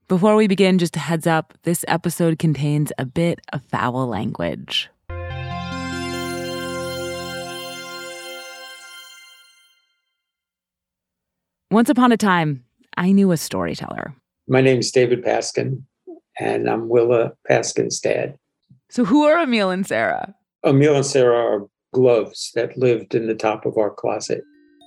Before we begin, just a heads up, this episode contains a bit of foul language. Once upon a time, I knew a storyteller. My name is David Paskin, and I'm Willa Paskin's dad. So who are Emil and Sarah? Emil and Sarah are gloves that lived in the top of our closet.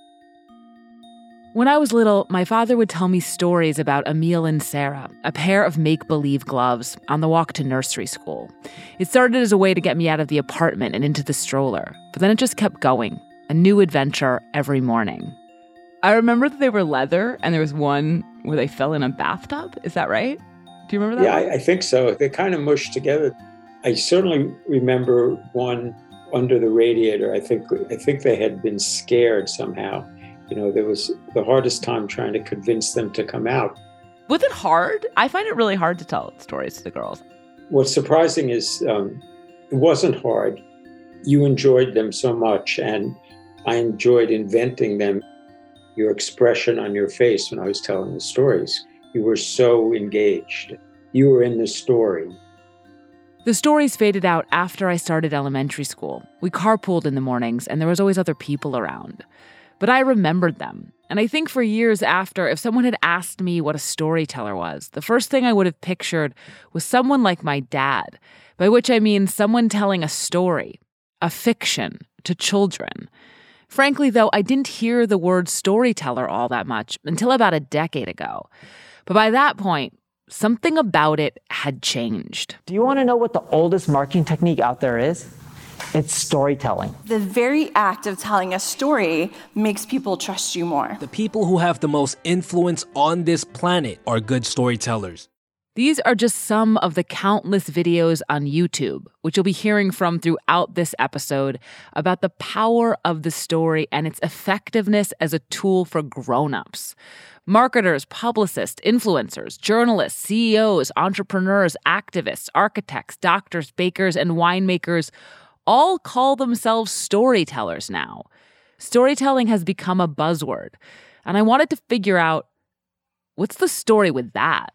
When I was little, my father would tell me stories about Emil and Sarah, a pair of make-believe gloves, on the walk to nursery school. It started as a way to get me out of the apartment and into the stroller, but then it just kept going, a new adventure every morning. I remember that they were leather, and there was one where they fell in a bathtub. Is that right? Do you remember that? Yeah, I think so. They kind of mushed together. I certainly remember one under the radiator. I think they had been scared somehow. You know, there was the hardest time trying to convince them to come out. Was it hard? I find it really hard to tell stories to the girls. What's surprising is it wasn't hard. You enjoyed them so much, and I enjoyed inventing them. Your expression on your face when I was telling the stories, you were so engaged. You were in the story. The stories faded out after I started elementary school. We carpooled in the mornings, and there was always other people around. But I remembered them. And I think for years after, if someone had asked me what a storyteller was, the first thing I would have pictured was someone like my dad, by which I mean someone telling a story, a fiction, to children. Frankly, though, I didn't hear the word storyteller all that much until about a decade ago. But by that point, something about it had changed. Do you want to know what the oldest marketing technique out there is? It's storytelling. The very act of telling a story makes people trust you more. The people who have the most influence on this planet are good storytellers. These are just some of the countless videos on YouTube, which you'll be hearing from throughout this episode, about the power of the story and its effectiveness as a tool for grown-ups. Marketers, publicists, influencers, journalists, CEOs, entrepreneurs, activists, architects, doctors, bakers, and winemakers all call themselves storytellers now. Storytelling has become a buzzword, and I wanted to figure out, what's the story with that?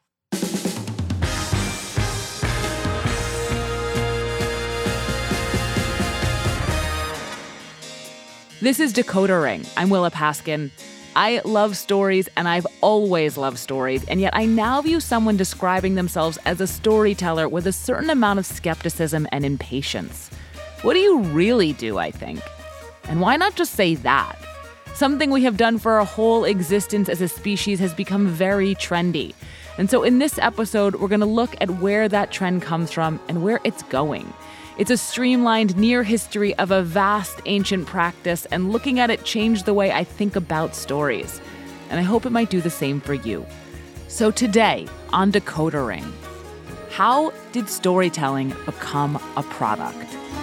This is Decoder Ring. I'm Willa Paskin. I love stories, and I've always loved stories, and yet I now view someone describing themselves as a storyteller with a certain amount of skepticism and impatience. What do you really do, I think? And why not just say that? Something we have done for our whole existence as a species has become very trendy. And so in this episode, we're going to look at where that trend comes from and where it's going. It's a streamlined near history of a vast ancient practice, and looking at it changed the way I think about stories. And I hope it might do the same for you. So today on Decoder Ring, how did storytelling become a product?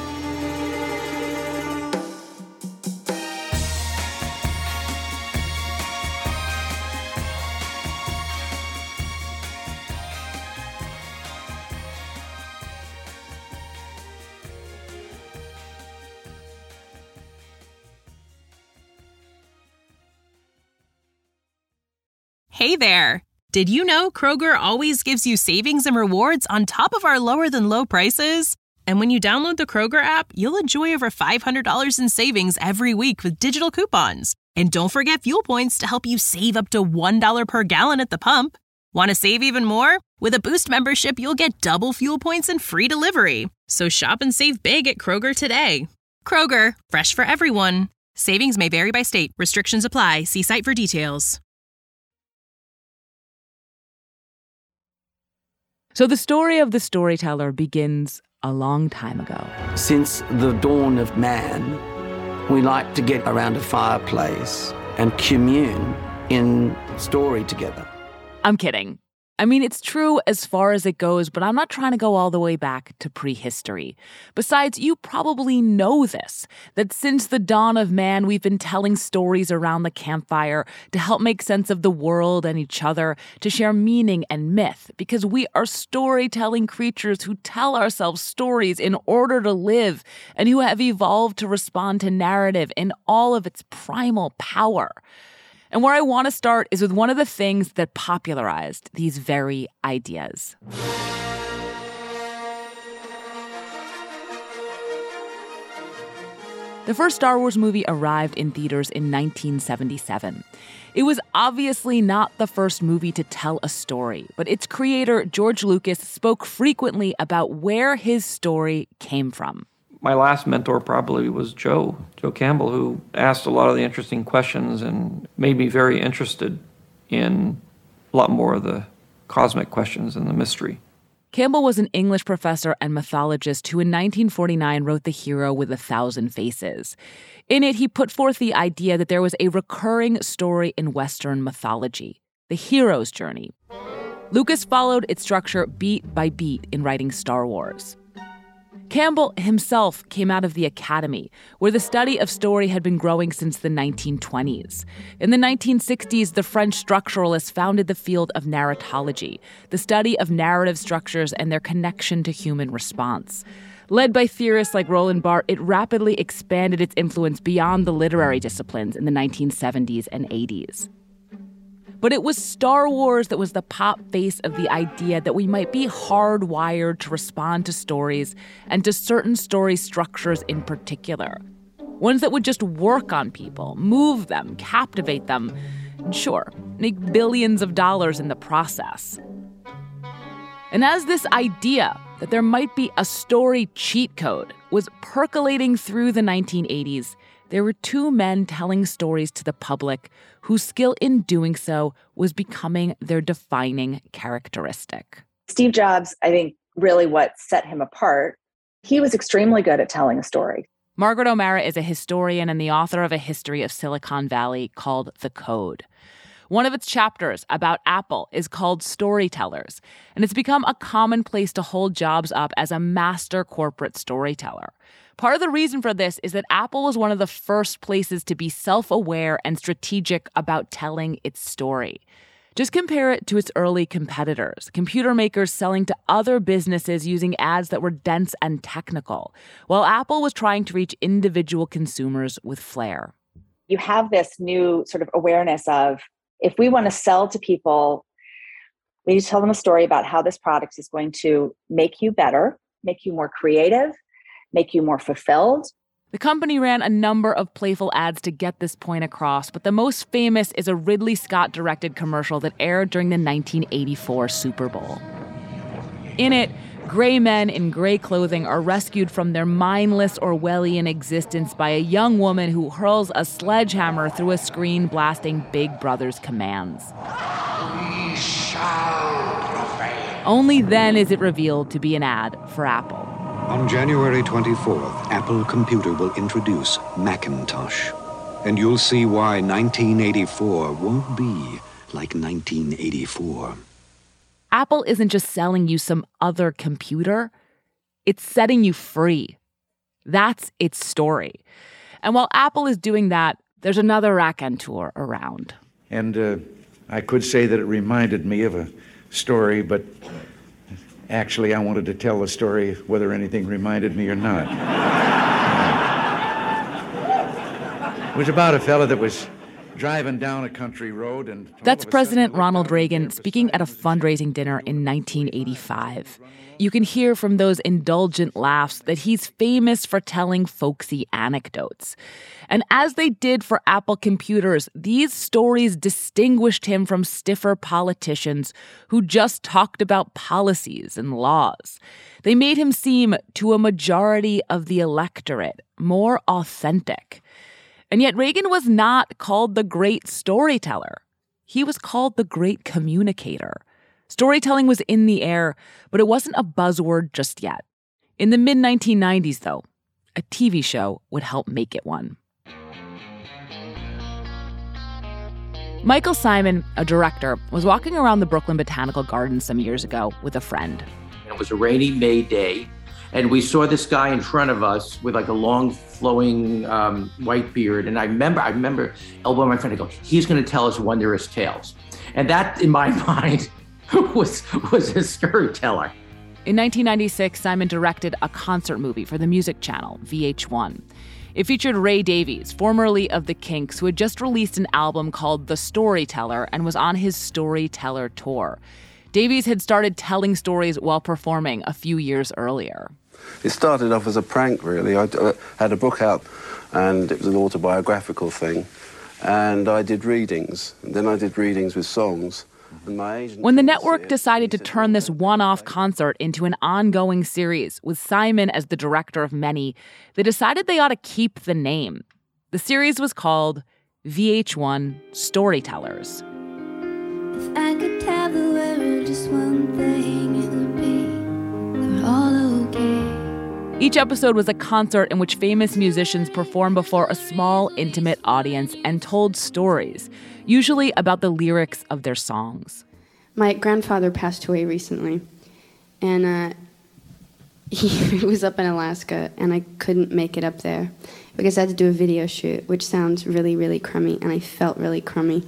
Hey there! Did you know Kroger always gives you savings and rewards on top of our lower-than-low prices? And when you download the Kroger app, you'll enjoy over $500 in savings every week with digital coupons. And don't forget fuel points to help you save up to $1 per gallon at the pump. Want to save even more? With a Boost membership, you'll get double fuel points and free delivery. So shop and save big at Kroger today. Kroger, fresh for everyone. Savings may vary by state. Restrictions apply. See site for details. So the story of the storyteller begins a long time ago. Since the dawn of man, we like to get around a fireplace and commune in story together. I'm kidding. I mean, it's true as far as it goes, but I'm not trying to go all the way back to prehistory. Besides, you probably know this, that since the dawn of man, we've been telling stories around the campfire to help make sense of the world and each other, to share meaning and myth, because we are storytelling creatures who tell ourselves stories in order to live and who have evolved to respond to narrative in all of its primal power. And where I want to start is with one of the things that popularized these very ideas. The first Star Wars movie arrived in theaters in 1977. It was obviously not the first movie to tell a story, but its creator, George Lucas, spoke frequently about where his story came from. My last mentor probably was Joe Campbell, who asked a lot of the interesting questions and made me very interested in a lot more of the cosmic questions and the mystery. Campbell was an English professor and mythologist who in 1949 wrote The Hero with 1,000 Faces. In it, he put forth the idea that there was a recurring story in Western mythology, the hero's journey. Lucas followed its structure beat by beat in writing Star Wars. Campbell himself came out of the academy, where the study of story had been growing since the 1920s. In the 1960s, the French structuralists founded the field of narratology, the study of narrative structures and their connection to human response. Led by theorists like Roland Barthes, it rapidly expanded its influence beyond the literary disciplines in the 1970s and 80s. But it was Star Wars that was the pop face of the idea that we might be hardwired to respond to stories and to certain story structures in particular. Ones that would just work on people, move them, captivate them, and sure, make billions of dollars in the process. And as this idea that there might be a story cheat code was percolating through the 1980s, there were two men telling stories to the public whose skill in doing so was becoming their defining characteristic. Steve Jobs, I think, really what set him apart. He was extremely good at telling a story. Margaret O'Mara is a historian and the author of a history of Silicon Valley called The Code. One of its chapters about Apple is called Storytellers, and it's become a common place to hold Jobs up as a master corporate storyteller. Part of the reason for this is that Apple was one of the first places to be self-aware and strategic about telling its story. Just compare it to its early competitors, computer makers selling to other businesses using ads that were dense and technical, while Apple was trying to reach individual consumers with flair. You have this new sort of awareness of, if we want to sell to people, we need to tell them a story about how this product is going to make you better, make you more creative, make you more fulfilled. The company ran a number of playful ads to get this point across, but the most famous is a Ridley Scott-directed commercial that aired during the 1984 Super Bowl. In it, gray men in gray clothing are rescued from their mindless Orwellian existence by a young woman who hurls a sledgehammer through a screen blasting Big Brother's commands. We shall prevail. Only then is it revealed to be an ad for Apple. On January 24th, Apple Computer will introduce Macintosh. And you'll see why 1984 won't be like 1984. Apple isn't just selling you some other computer, it's setting you free. That's its story. And while Apple is doing that, there's another raconteur around. And I could say that it reminded me of a story, but actually I wanted to tell the story whether anything reminded me or not. It was about a fella that was driving down a country road and... That's President Ronald Reagan speaking at a fundraising dinner in 1985. You can hear from those indulgent laughs that he's famous for telling folksy anecdotes. And as they did for Apple computers, these stories distinguished him from stiffer politicians who just talked about policies and laws. They made him seem, to a majority of the electorate, more authentic. And yet Reagan was not called the great storyteller. He was called the great communicator. Storytelling was in the air, but it wasn't a buzzword just yet. In the mid-1990s, though, a TV show would help make it one. Michael Simon, a director, was walking around the Brooklyn Botanical Gardens some years ago with a friend. It was a rainy May day, and we saw this guy in front of us with like a long flowing white beard. And I remember elbowing my friend and go, he's going to tell us wondrous tales. And that, in my mind, was a storyteller. In 1996, Simon directed a concert movie for the Music Channel, VH1. It featured Ray Davies, formerly of the Kinks, who had just released an album called The Storyteller and was on his Storyteller tour. Davies had started telling stories while performing a few years earlier. It started off as a prank, really. I had a book out, and it was an autobiographical thing, and I did readings. And then I did readings with songs. And my agent when the network decided to turn this one-off concert into an ongoing series with Simon as the director of many, they decided they ought to keep the name. The series was called VH1 Storytellers. If I could tell the world just one thing, it would be we're all okay. Each episode was a concert in which famous musicians performed before a small, intimate audience and told stories, usually about the lyrics of their songs. My grandfather passed away recently, and he was up in Alaska, and I couldn't make it up there because I had to do a video shoot, which sounds really, really crummy, and I felt really crummy.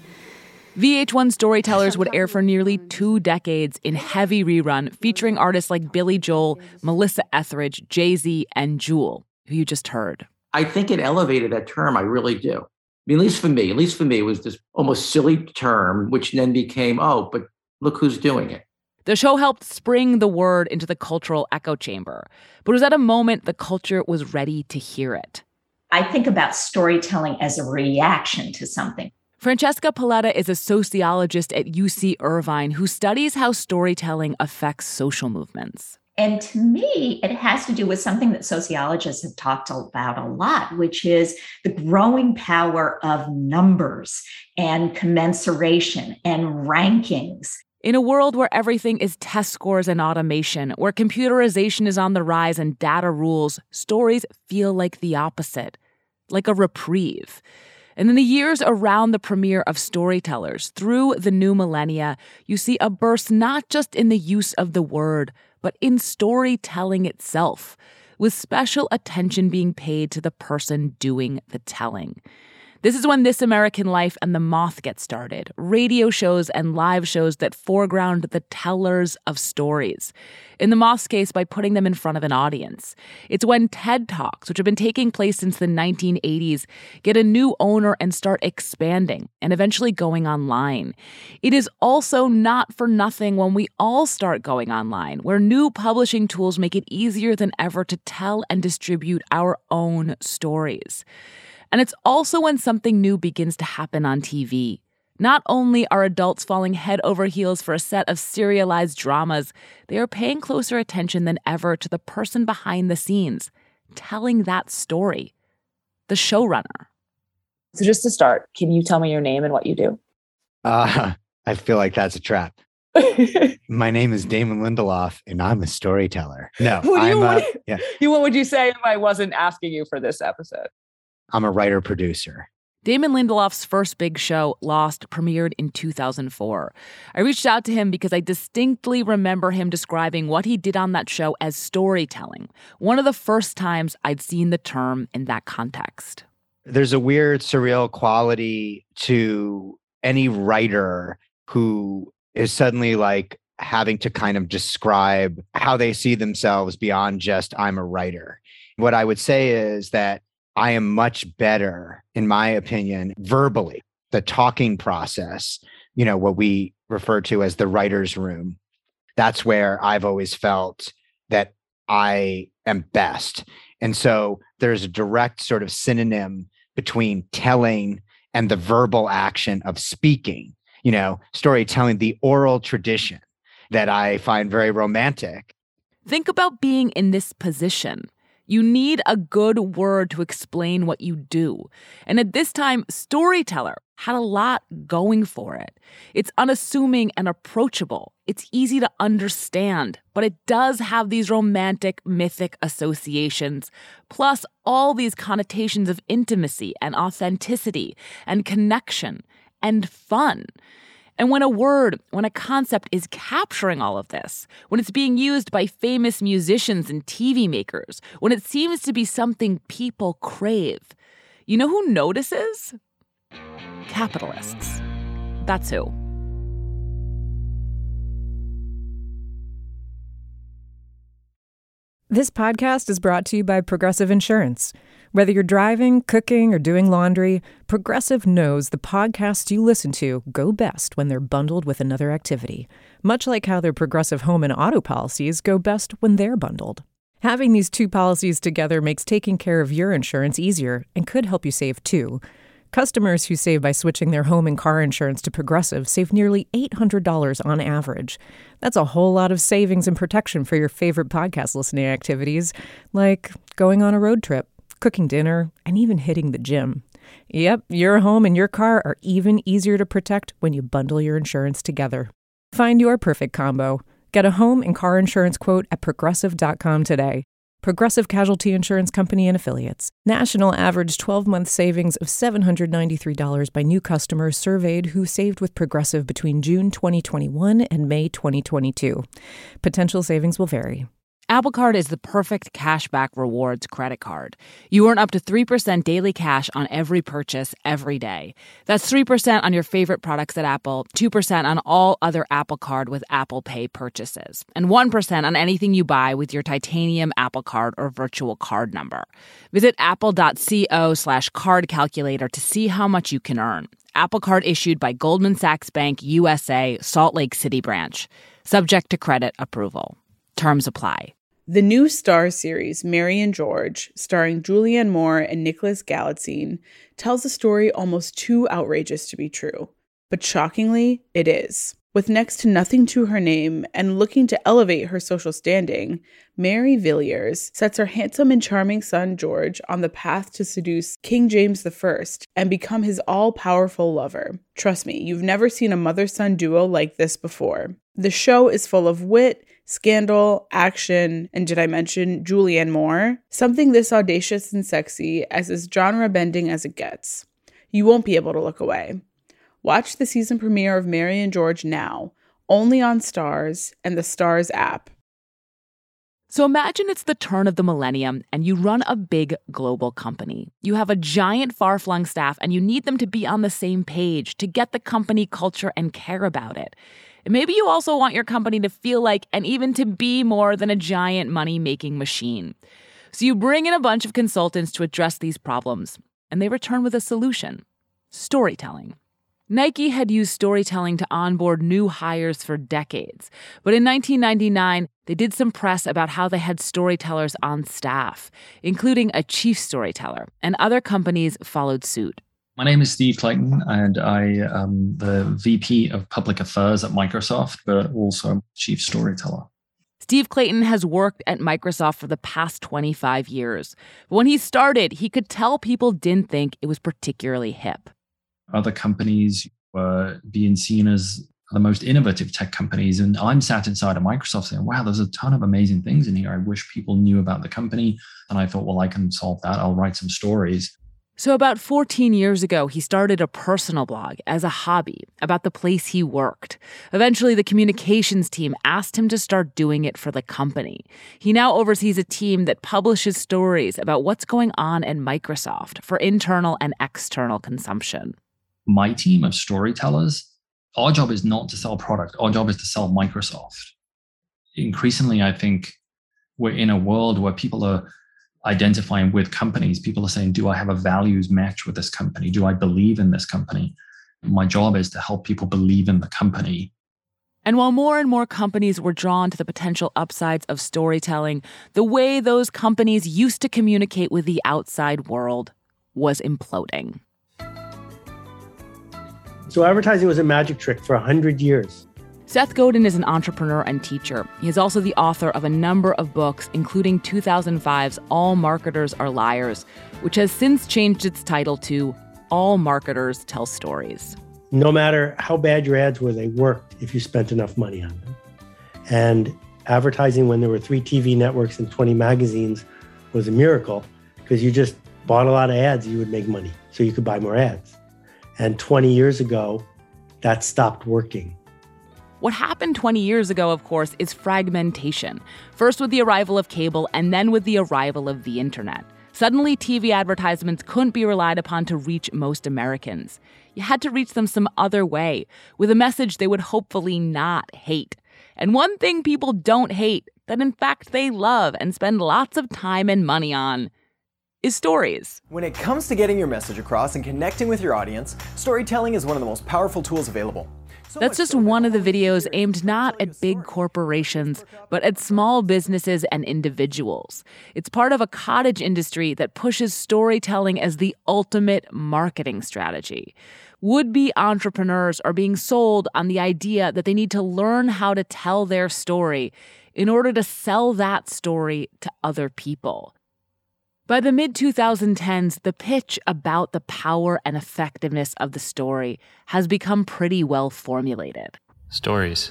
VH1 Storytellers would air for nearly 2 decades in heavy rerun, featuring artists like Billy Joel, Melissa Etheridge, Jay-Z, and Jewel, who you just heard. I think it elevated that term. I really do. I mean, at least for me, it was this almost silly term, which then became, oh, but look who's doing it. The show helped spring the word into the cultural echo chamber, but it was at a moment the culture was ready to hear it. I think about storytelling as a reaction to something. Francesca Paletta is a sociologist at UC Irvine who studies how storytelling affects social movements. And to me, it has to do with something that sociologists have talked about a lot, which is the growing power of numbers and commensuration and rankings. In a world where everything is test scores and automation, where computerization is on the rise and data rules, stories feel like the opposite, like a reprieve. And in the years around the premiere of Storytellers, through the new millennia, you see a burst not just in the use of the word, but in storytelling itself, with special attention being paid to the person doing the telling. This is when This American Life and The Moth get started, radio shows and live shows that foreground the tellers of stories. In The Moth's case, by putting them in front of an audience. It's when TED Talks, which have been taking place since the 1980s, get a new owner and start expanding and eventually going online. It is also not for nothing when we all start going online, where new publishing tools make it easier than ever to tell and distribute our own stories. And it's also when something new begins to happen on TV. Not only are adults falling head over heels for a set of serialized dramas, they are paying closer attention than ever to the person behind the scenes, telling that story, the showrunner. So just to start, can you tell me your name and what you do? I feel like that's a trap. My name is Damon Lindelof, and I'm a storyteller. No, what would you say if I wasn't asking you for this episode? I'm a writer-producer. Damon Lindelof's first big show, Lost, premiered in 2004. I reached out to him because I distinctly remember him describing what he did on that show as storytelling, one of the first times I'd seen the term in that context. There's a weird, surreal quality to any writer who is suddenly like having to kind of describe how they see themselves beyond just, I'm a writer. What I would say is that I am much better, in my opinion, verbally. The talking process, what we refer to as the writer's room, that's where I've always felt that I am best. And so there's a direct sort of synonym between telling and the verbal action of speaking, storytelling, the oral tradition that I find very romantic. Think about being in this position. You need a good word to explain what you do. And at this time, Storyteller had a lot going for it. It's unassuming and approachable. It's easy to understand, but it does have these romantic, mythic associations, plus all these connotations of intimacy and authenticity and connection and fun. And when a concept is capturing all of this, when it's being used by famous musicians and TV makers, when it seems to be something people crave, you know who notices? Capitalists. That's who. This podcast is brought to you by Progressive Insurance. Whether you're driving, cooking, or doing laundry, Progressive knows the podcasts you listen to go best when they're bundled with another activity, much like how their Progressive home and auto policies go best when they're bundled. Having these two policies together makes taking care of your insurance easier and could help you save too. Customers who save by switching their home and car insurance to Progressive save nearly $800 on average. That's a whole lot of savings and protection for your favorite podcast listening activities, like going on a road trip, cooking dinner, and even hitting the gym. Yep, your home and your car are even easier to protect when you bundle your insurance together. Find your perfect combo. Get a home and car insurance quote at Progressive.com today. Progressive Casualty Insurance Company and Affiliates. National average 12-month savings of $793 by new customers surveyed who saved with Progressive between June 2021 and May 2022. Potential savings will vary. Apple Card is the perfect cashback rewards credit card. You earn up to 3% daily cash on every purchase every day. That's 3% on your favorite products at Apple, 2% on all other Apple Card with Apple Pay purchases, and 1% on anything you buy with your titanium Apple Card or virtual card number. Visit apple.co/card calculator to see how much you can earn. Apple Card issued by Goldman Sachs Bank USA, Salt Lake City branch. Subject to credit approval. Terms apply. The new Starz series, Mary and George, starring Julianne Moore and Nicholas Galitzine, tells a story almost too outrageous to be true. But shockingly, it is. With next to nothing to her name and looking to elevate her social standing, Mary Villiers sets her handsome and charming son George on the path to seduce King James I and become his all-powerful lover. Trust me, you've never seen a mother-son duo like this before. The show is full of wit, scandal, action, and did I mention Julianne Moore? Something this audacious and sexy as is genre-bending as it gets. You won't be able to look away. Watch the season premiere of Mary and George now, only on Starz and the Starz app. So imagine it's the turn of the millennium and you run a big global company. You have a giant far-flung staff and you need them to be on the same page to get the company culture and care about it. And maybe you also want your company to feel like and even to be more than a giant money-making machine. So you bring in a bunch of consultants to address these problems, and they return with a solution: storytelling. Nike had used storytelling to onboard new hires for decades, but in 1999, they did some press about how they had storytellers on staff, including a chief storyteller, and other companies followed suit. My name is Steve Clayton, and I am the VP of Public Affairs at Microsoft, but also Chief Storyteller. Steve Clayton has worked at Microsoft for the past 25 years. But when he started, he could tell people didn't think it was particularly hip. Other companies were being seen as the most innovative tech companies, and I'm sat inside of Microsoft saying, wow, there's a ton of amazing things in here. I wish people knew about the company. And I thought, well, I can solve that. I'll write some stories. So about 14 years ago, he started a personal blog as a hobby about the place he worked. Eventually, the communications team asked him to start doing it for the company. He now oversees a team that publishes stories about what's going on at Microsoft for internal and external consumption. My team of storytellers, our job is not to sell product. Our job is to sell Microsoft. Increasingly, I think we're in a world where people are identifying with companies. People are saying, do I have a values match with this company? Do I believe in this company? My job is to help people believe in the company. And while more and more companies were drawn to the potential upsides of storytelling, the way those companies used to communicate with the outside world was imploding. So advertising was a magic trick for 100 years. Seth Godin is an entrepreneur and teacher. He is also the author of a number of books, including 2005's All Marketers Are Liars, which has since changed its title to All Marketers Tell Stories. No matter how bad your ads were, they worked if you spent enough money on them. And advertising when there were 3 TV networks and 20 magazines was a miracle, because you just bought a lot of ads, you would make money, so you could buy more ads. And 20 years ago, that stopped working. What happened 20 years ago, of course, is fragmentation. First with the arrival of cable and then with the arrival of the internet. Suddenly, TV advertisements couldn't be relied upon to reach most Americans. You had to reach them some other way, with a message they would hopefully not hate. And one thing people don't hate, that in fact they love and spend lots of time and money on, is stories. When it comes to getting your message across and connecting with your audience, storytelling is one of the most powerful tools available. That's just one of the videos aimed not at big corporations, but at small businesses and individuals. It's part of a cottage industry that pushes storytelling as the ultimate marketing strategy. Would-be entrepreneurs are being sold on the idea that they need to learn how to tell their story in order to sell that story to other people. By the mid-2010s, the pitch about the power and effectiveness of the story has become pretty well formulated. Stories.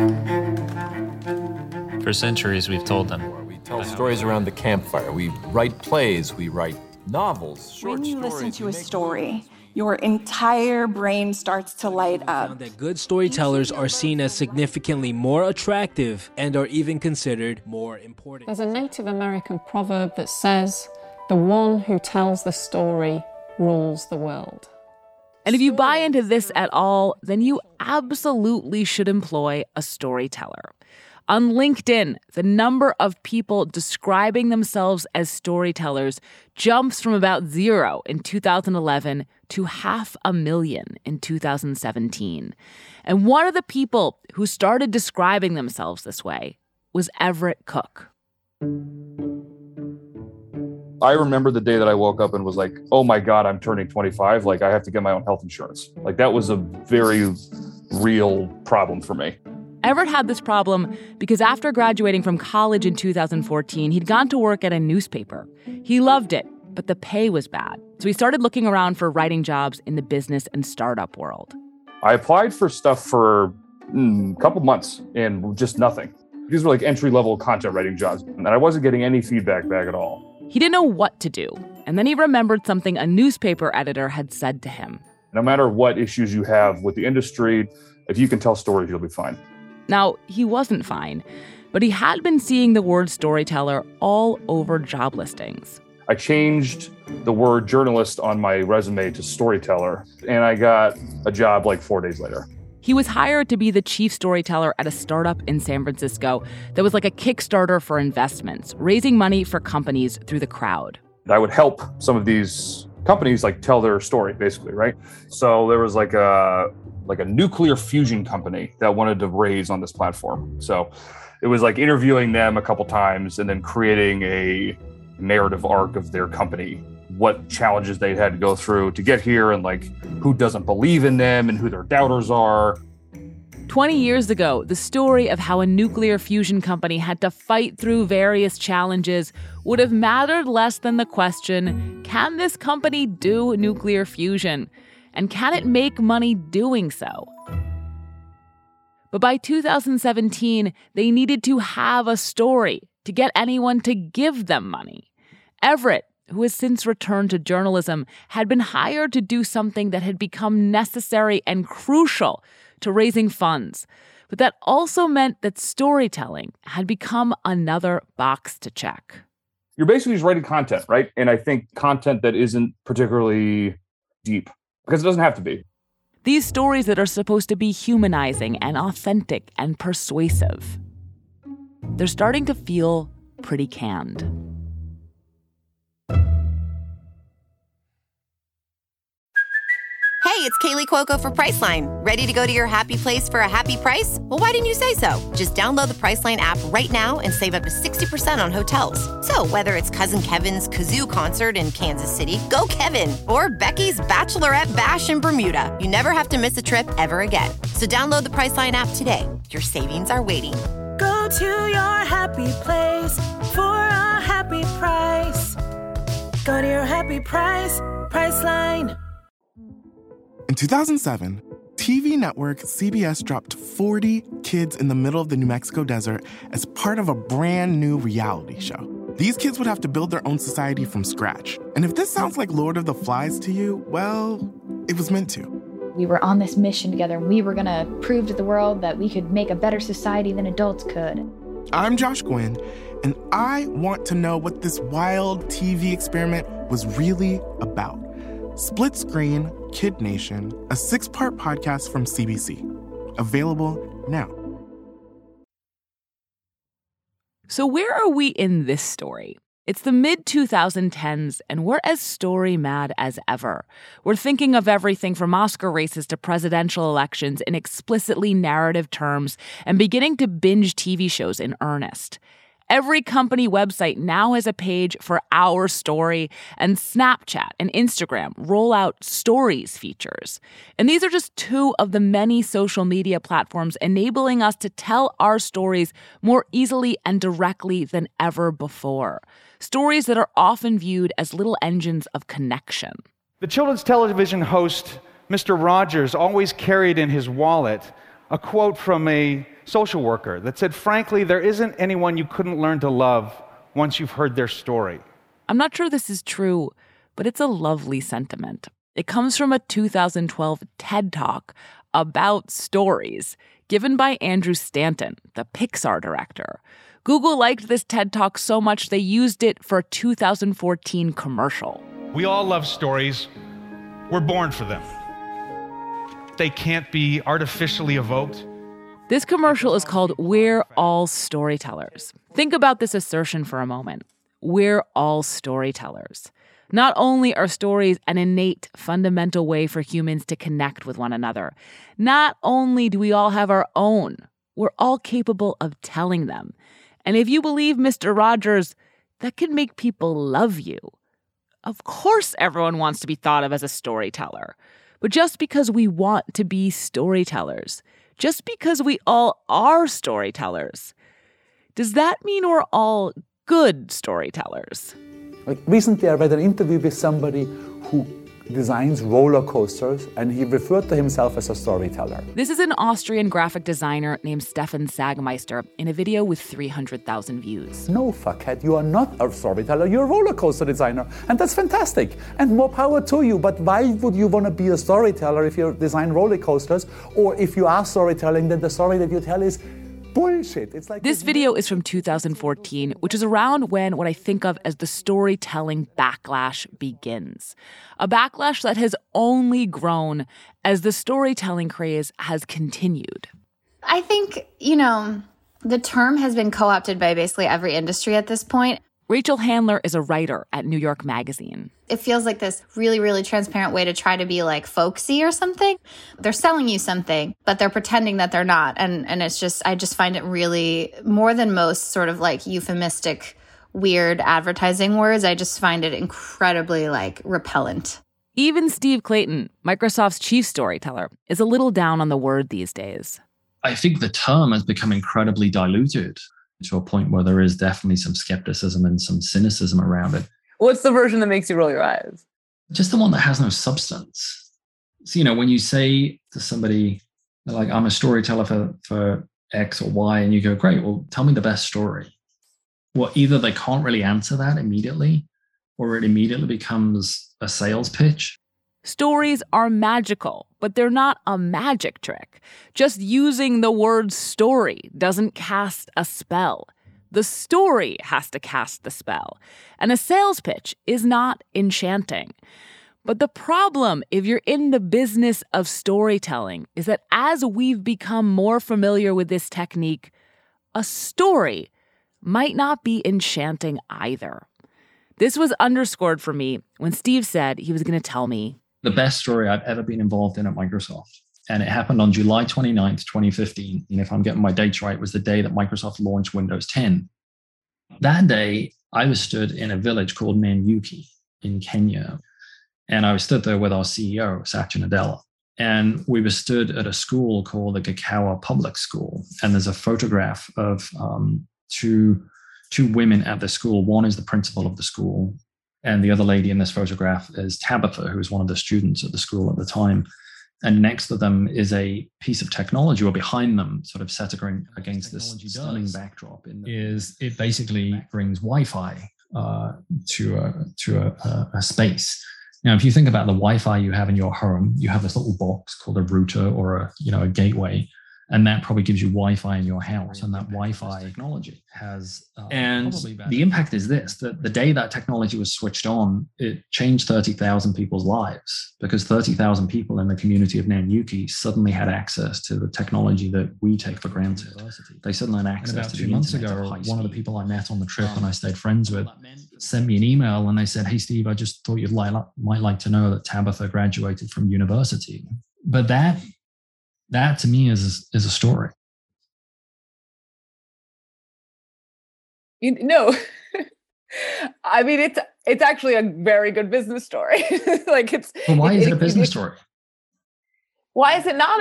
For centuries, we've told them. We tell stories around the campfire. We write plays. We write novels, short stories. When you listen to a story, your entire brain starts to light up. Found that good storytellers are seen as significantly more attractive and are even considered more important. There's a Native American proverb that says, "The one who tells the story rules the world." And if you buy into this at all, then you absolutely should employ a storyteller. On LinkedIn, the number of people describing themselves as storytellers jumps from about 0 in 2011 to 500,000 in 2017. And one of the people who started describing themselves this way was Everett Koch. I remember the day that I woke up and was like, oh my God, I'm turning 25. Like, I have to get my own health insurance. Like, that was a very real problem for me. Everett had this problem because after graduating from college in 2014, he'd gone to work at a newspaper. He loved it, but the pay was bad. So he started looking around for writing jobs in the business and startup world. I applied for stuff for a couple months and just nothing. These were like entry-level content writing jobs, and I wasn't getting any feedback back at all. He didn't know what to do, and then he remembered something a newspaper editor had said to him. No matter what issues you have with the industry, if you can tell stories, you'll be fine. Now, he wasn't fine, but he had been seeing the word storyteller all over job listings. I changed the word journalist on my resume to storyteller, and I got a job like 4 days later. He was hired to be the chief storyteller at a startup in San Francisco that was like a Kickstarter for investments, raising money for companies through the crowd. I would help some of these companies like tell their story, basically, right? So there was like a nuclear fusion company that wanted to raise on this platform. So it was like interviewing them a couple times and then creating a narrative arc of their company, what challenges they had to go through to get here, and like who doesn't believe in them and who their doubters are. 20 years ago, the story of how a nuclear fusion company had to fight through various challenges would have mattered less than the question, can this company do nuclear fusion? And can it make money doing so? But by 2017, they needed to have a story to get anyone to give them money. Everett, who has since returned to journalism, had been hired to do something that had become necessary and crucial to raising funds. But that also meant that storytelling had become another box to check. You're basically just writing content, right? And I think content that isn't particularly deep, because it doesn't have to be. These stories that are supposed to be humanizing and authentic and persuasive, they're starting to feel pretty canned. Hey, it's Kaylee Cuoco for Priceline. Ready to go to your happy place for a happy price? Well, why didn't you say so? Just download the Priceline app right now and save up to 60% on hotels. So whether it's Cousin Kevin's Kazoo Concert in Kansas City, go Kevin, or Becky's Bachelorette Bash in Bermuda, you never have to miss a trip ever again. So download the Priceline app today. Your savings are waiting. Go to your happy place for a happy price. Go to your happy price, Priceline. In 2007, TV network CBS dropped 40 kids in the middle of the New Mexico desert as part of a brand new reality show. These kids would have to build their own society from scratch. And if this sounds like Lord of the Flies to you, well, it was meant to. We were on this mission together, and we were going to prove to the world that we could make a better society than adults could. I'm Josh Gwynn, and I want to know what this wild TV experiment was really about. Split Screen, Kid Nation, a 6-part podcast from CBC. Available now. So where are we in this story? It's the mid-2010s, and we're as story mad as ever. We're thinking of everything from Oscar races to presidential elections in explicitly narrative terms and beginning to binge TV shows in earnest. Every company website now has a page for Our Story, and Snapchat and Instagram roll out Stories features. And these are just two of the many social media platforms enabling us to tell our stories more easily and directly than ever before. Stories that are often viewed as little engines of connection. The children's television host, Mr. Rogers, always carried in his wallet a quote from a social worker that said, frankly, there isn't anyone you couldn't learn to love once you've heard their story. I'm not sure this is true, but it's a lovely sentiment. It comes from a 2012 TED Talk about stories given by Andrew Stanton, the Pixar director. Google liked this TED Talk so much they used it for a 2014 commercial. We all love stories. We're born for them. They can't be artificially evoked. This commercial is called We're All Storytellers. Think about this assertion for a moment. We're all storytellers. Not only are stories an innate, fundamental way for humans to connect with one another, not only do we all have our own, we're all capable of telling them. And if you believe Mr. Rogers, that can make people love you. Of course everyone wants to be thought of as a storyteller. But just because we want to be storytellers, just because we all are storytellers, does that mean we're all good storytellers? Like recently I read an interview with somebody who designs roller coasters, and he referred to himself as a storyteller. This is an Austrian graphic designer named Stefan Sagmeister in a video with 300,000 views. No, fuckhead, you are not a storyteller, you're a roller coaster designer, and that's fantastic, and more power to you, but why would you want to be a storyteller if you design roller coasters, or if you are storytelling, then the story that you tell is bullshit. It's like this video is from 2014, which is around when what I think of as the storytelling backlash begins. A backlash that has only grown as the storytelling craze has continued. I think, the term has been co-opted by basically every industry at this point. Rachel Handler is a writer at New York Magazine. It feels like this really, really transparent way to try to be like folksy or something. They're selling you something, but they're pretending that they're not. And it's just, I just find it really, more than most sort of like euphemistic, weird advertising words, I just find it incredibly like repellent. Even Steve Clayton, Microsoft's chief storyteller, is a little down on the word these days. I think the term has become incredibly diluted to a point where there is definitely some skepticism and some cynicism around it. What's the version that makes you roll your eyes? Just the one that has no substance. So, when you say to somebody, like, I'm a storyteller for X or Y, and you go, great, well, tell me the best story. Well, either they can't really answer that immediately, or it immediately becomes a sales pitch. Stories are magical, but they're not a magic trick. Just using the word story doesn't cast a spell. The story has to cast the spell. And a sales pitch is not enchanting. But the problem, if you're in the business of storytelling, is that as we've become more familiar with this technique, a story might not be enchanting either. This was underscored for me when Steve said he was going to tell me the best story I've ever been involved in at Microsoft. And it happened on July 29th, 2015. And if I'm getting my dates right, it was the day that Microsoft launched Windows 10. That day, I was stood in a village called Nanyuki in Kenya. And I was stood there with our CEO, Satya Nadella. And we were stood at a school called the Gakawa Public School. And there's a photograph of two women at the school. One is the principal of the school, and the other lady in this photograph is Tabitha, who was one of the students at the school at the time. And next to them is a piece of technology, or behind them, sort of set against this stunning backdrop. It basically brings Wi-Fi to a space. Now, if you think about the Wi-Fi you have in your home, you have this little box called a router or a gateway. And that probably gives you Wi-Fi in your house, and that Wi-Fi technology has. And the impact is this: that the day that technology was switched on, it changed 30,000 people's lives, because 30,000 people in the community of Nanyuki suddenly had access to the technology that we take for granted. They suddenly had access. About 2 months ago, one of the people I met on the trip and I stayed friends with sent me an email, and they said, "Hey, Steve, I just thought might like to know that Tabitha graduated from university." But that to me is a story. I mean, it's actually a very good business story. Like it's. But why is it a business story? Why is it not?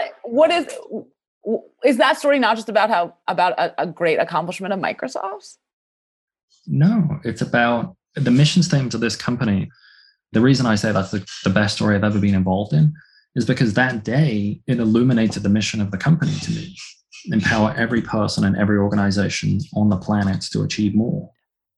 Is that story not just about a great accomplishment of Microsoft's? No, it's about the mission statement of this company. The reason I say that's the best story I've ever been involved in is because that day it illuminated the mission of the company to me: empower every person and every organization on the planet to achieve more.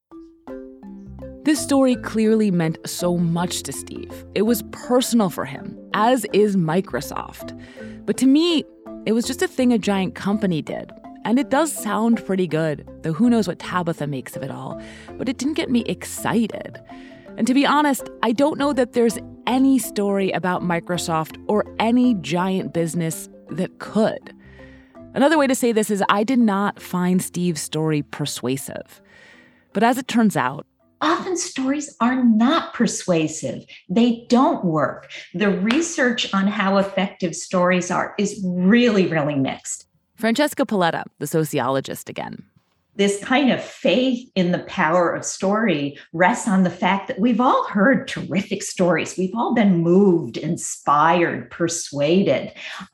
This story clearly meant so much to Steve. It was personal for him, as is Microsoft. But to me, it was just a thing a giant company did. And it does sound pretty good, though who knows what Tabitha makes of it all. But it didn't get me excited. And to be honest, I don't know that there's any story about Microsoft or any giant business that could. Another way to say this is I did not find Steve's story persuasive. But as it turns out, often stories are not persuasive. They don't work. The research on how effective stories are is really, really mixed. Francesca Paletta, the sociologist again. This kind of faith in the power of story rests on the fact that we've all heard terrific stories. We've all been moved, inspired, persuaded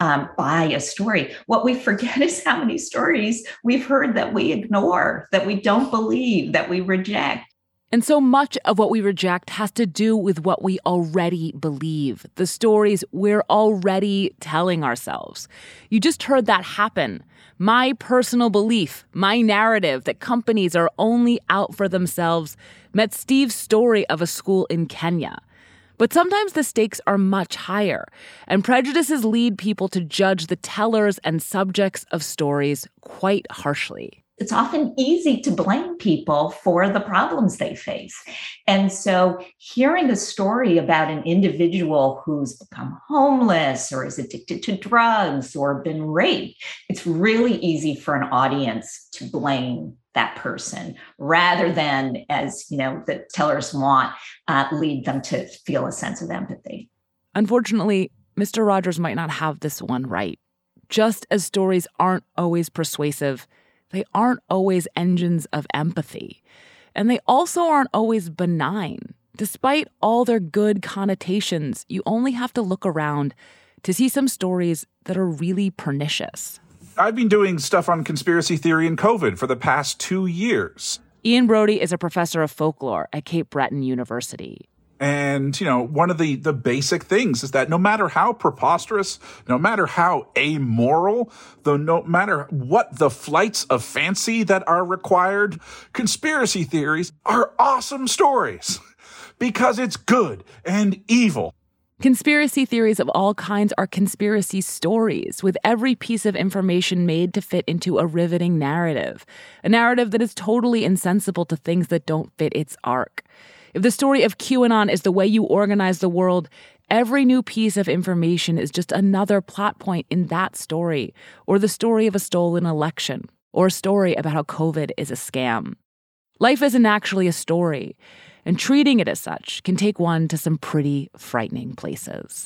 by a story. What we forget is how many stories we've heard that we ignore, that we don't believe, that we reject. And so much of what we reject has to do with what we already believe, the stories we're already telling ourselves. You just heard that happen. My personal belief, my narrative that companies are only out for themselves met Steve's story of a school in Kenya. But sometimes the stakes are much higher, and prejudices lead people to judge the tellers and subjects of stories quite harshly. It's often easy to blame people for the problems they face. And so hearing a story about an individual who's become homeless or is addicted to drugs or been raped, it's really easy for an audience to blame that person rather than, as the tellers want, lead them to feel a sense of empathy. Unfortunately, Mr. Rogers might not have this one right. Just as stories aren't always persuasive, they aren't always engines of empathy. And they also aren't always benign. Despite all their good connotations, you only have to look around to see some stories that are really pernicious. I've been doing stuff on conspiracy theory and COVID for the past 2 years. Ian Brody is a professor of folklore at Cape Breton University. And, one of the basic things is that no matter how preposterous, no matter how amoral, no matter what the flights of fancy that are required, conspiracy theories are awesome stories because it's good and evil. Conspiracy theories of all kinds are conspiracy stories, with every piece of information made to fit into a riveting narrative, a narrative that is totally insensible to things that don't fit its arc. If the story of QAnon is the way you organize the world, every new piece of information is just another plot point in that story, or the story of a stolen election, or a story about how COVID is a scam. Life isn't actually a story, and treating it as such can take one to some pretty frightening places.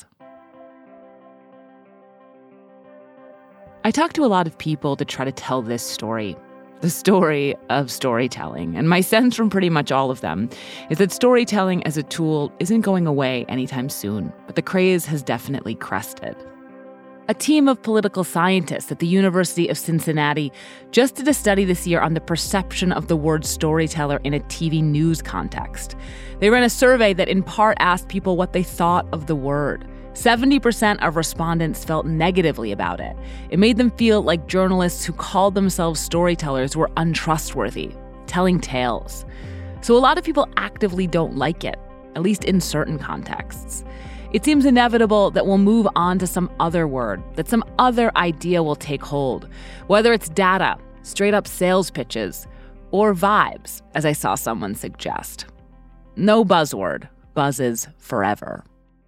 I talked to a lot of people to try to tell this story. The story of storytelling. And my sense from pretty much all of them is that storytelling as a tool isn't going away anytime soon, but the craze has definitely crested. A team of political scientists at the University of Cincinnati just did a study this year on the perception of the word storyteller in a TV news context. They ran a survey that in part asked people what they thought of the word. 70% of respondents felt negatively about it. It made them feel like journalists who called themselves storytellers were untrustworthy, telling tales. So a lot of people actively don't like it, at least in certain contexts. It seems inevitable that we'll move on to some other word, that some other idea will take hold, whether it's data, straight up sales pitches, or vibes, as I saw someone suggest. No buzzword buzzes forever.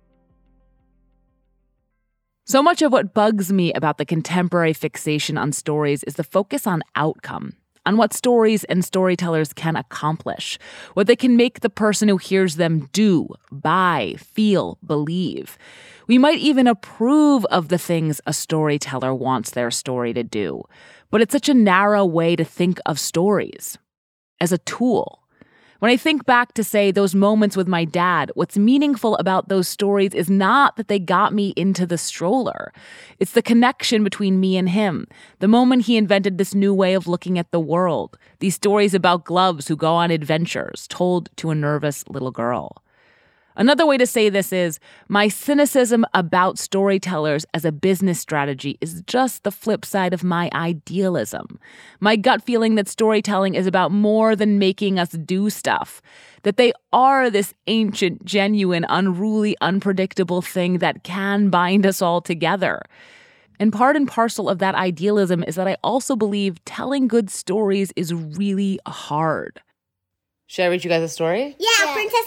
So much of what bugs me about the contemporary fixation on stories is the focus on outcome, on what stories and storytellers can accomplish, what they can make the person who hears them do, buy, feel, believe. We might even approve of the things a storyteller wants their story to do, but it's such a narrow way to think of stories, as a tool. When I think back to, say, those moments with my dad, what's meaningful about those stories is not that they got me into the stroller. It's the connection between me and him, the moment he invented this new way of looking at the world, these stories about gloves who go on adventures, told to a nervous little girl. Another way to say this is, my cynicism about storytellers as a business strategy is just the flip side of my idealism. My gut feeling that storytelling is about more than making us do stuff, that they are this ancient, genuine, unruly, unpredictable thing that can bind us all together. And part and parcel of that idealism is that I also believe telling good stories is really hard. Should I read you guys a story? Yeah, Princess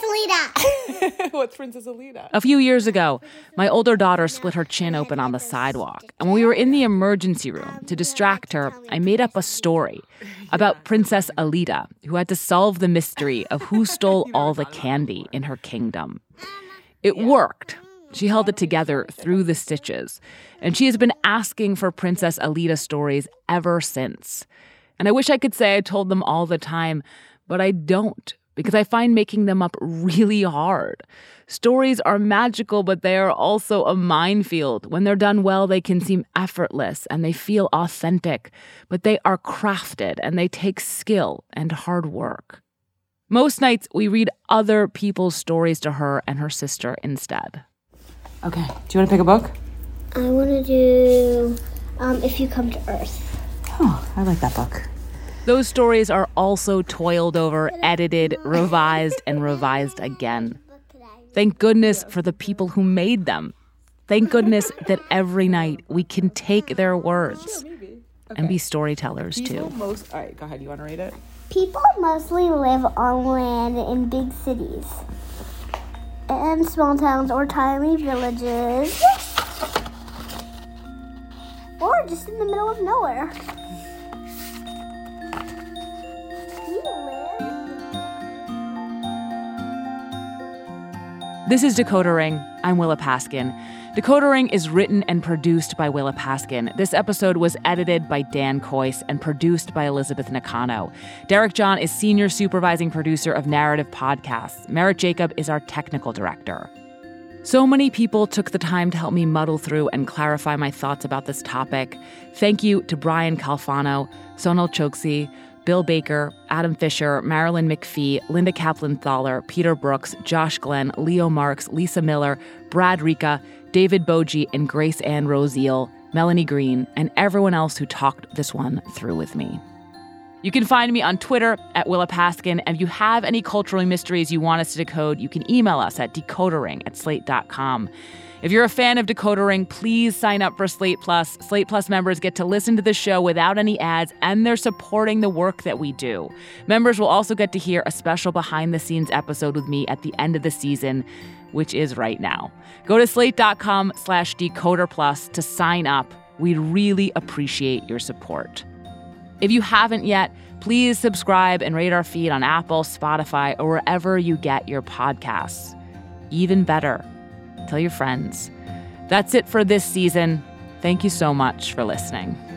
Alita. What's Princess Alita? A few years ago, my older daughter split her chin open on the sidewalk. And when we were in the emergency room, to distract her, I made up a story about Princess Alita, who had to solve the mystery of who stole all the candy in her kingdom. It worked. She held it together through the stitches. And she has been asking for Princess Alita stories ever since. And I wish I could say I told them all the time, but I don't, because I find making them up really hard. Stories are magical, but they are also a minefield. When they're done well, they can seem effortless and they feel authentic, but they are crafted and they take skill and hard work. Most nights, we read other people's stories to her and her sister instead. Okay, do you want to pick a book? I want to do If You Come to Earth. Oh, I like that book. Those stories are also toiled over, edited, revised, and revised again. Thank goodness for the people who made them. Thank goodness that every night we can take their words and be storytellers too. All right, go ahead. You want to read it? People mostly live on land in big cities and small towns or tiny villages, or just in the middle of nowhere. This is Decoder Ring. I'm Willa Paskin. Decoder Ring is written and produced by Willa Paskin. This episode was edited by Dan Coyce and produced by Elizabeth Nakano. Derek John is senior supervising producer of Narrative Podcasts. Merritt Jacob is our technical director. So many people took the time to help me muddle through and clarify my thoughts about this topic. Thank you to Brian Calfano, Sonal Chokshi, Bill Baker, Adam Fisher, Marilyn McPhee, Linda Kaplan-Thaler, Peter Brooks, Josh Glenn, Leo Marks, Lisa Miller, Brad Rika, David Boji, and Grace Ann Rosiel, Melanie Green, and everyone else who talked this one through with me. You can find me on Twitter at Willa Paskin, and if you have any cultural mysteries you want us to decode, you can email us at decodering@slate.com. If you're a fan of Decoder Ring, please sign up for Slate Plus. Slate Plus members get to listen to the show without any ads, and they're supporting the work that we do. Members will also get to hear a special behind-the-scenes episode with me at the end of the season, which is right now. Go to slate.com/Decoder Plus to sign up. We'd really appreciate your support. If you haven't yet, please subscribe and rate our feed on Apple, Spotify, or wherever you get your podcasts. Even better, tell your friends. That's it for this season. Thank you so much for listening.